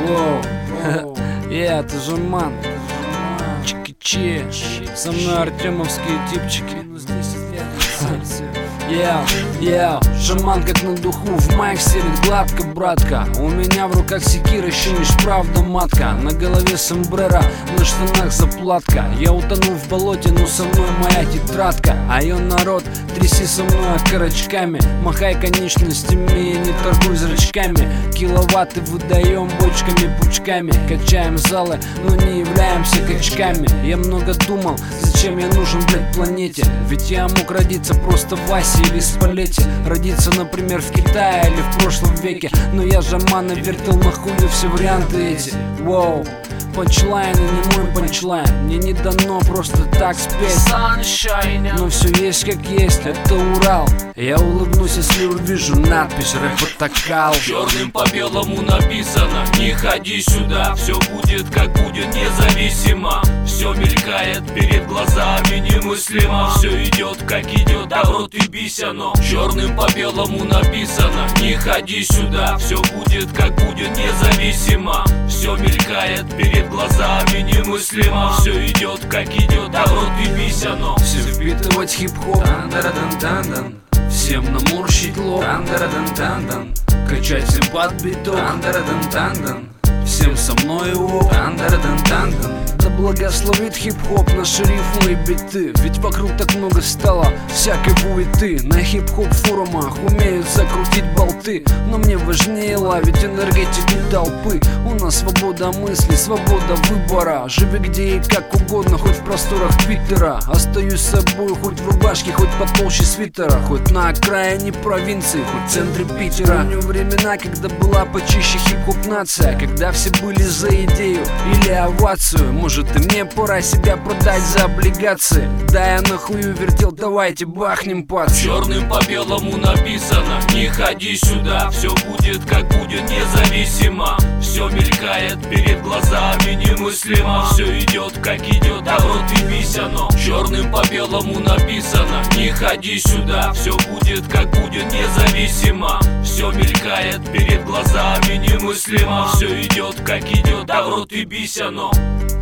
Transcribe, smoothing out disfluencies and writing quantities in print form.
Воу, это же ман. Чики-че, со мной артемовские типчики. Шаман как на духу, в майк стелит гладко, братка. У меня в руках секира, щемишь, правда матка. На голове сомбреро, на штанах заплатка. Я утону в болоте, но со мной моя тетрадка. А ее народ, тряси со мной окорочками. Махай конечностями, я не торгуй зрачками. Киловатты выдаем бочками, пучками. Качаем залы, но не являемся качками. Я много думал, зачем я нужен, блядь, планете. Ведь я мог родиться просто в Асе или Спалете. Родиться, например, в Китае или в прошлом веке. Но я же мана вертел нахуй все варианты эти. Воу, панчлайн и не мой панчлайн. Мне не дано просто так спеть, но все есть как есть, это Урал. Я улыбнусь, если увижу надпись рэп-атакал. Черным по белому написано: не ходи сюда, все будет как будет, независимо. Все мелькает перед глазами, немыслимо. Все идет как идет, а в рот и бись оно. Черным по белому написано: не ходи сюда, все будет как будет, независимо. Все мелькает перед глазами, немыслимо. Все идет как идет, а в рот и бись оно. Все впитывать хип-хоп, всем наморщить лоб, качать всем под биток, всем со мной его. Да благословит хип-хоп наши рифмы и биты. Ведь вокруг так много стало всякой хуеты. На хип-хоп форумах умеют закрутить болты, но мне важнее ловить энергетику толпы. У нас свобода мысли, свобода выбора. Живи где и как угодно, хоть в просторах Твиттера. Остаюсь собой, хоть в рубашке, хоть потолще свитера. Хоть на окраине провинции, хоть в центре Питера. Помню времена, когда была почище хип-хоп нация, когда все были за идею или овацию. Может, и мне пора себя продать за облигации. Да я нахую вертел, давайте бахнем пац. Черным по белому написано: не ходи сюда, все будет как будет, независимо. Все мелькает перед глазами, немыслимо. Все идет как идет, а в рот и бись оно. Черным по белому написано: не ходи сюда, все будет как будет, независимо. Все мелькает перед глазами, немыслимо. Все идет как идет, а в рот и бись оно.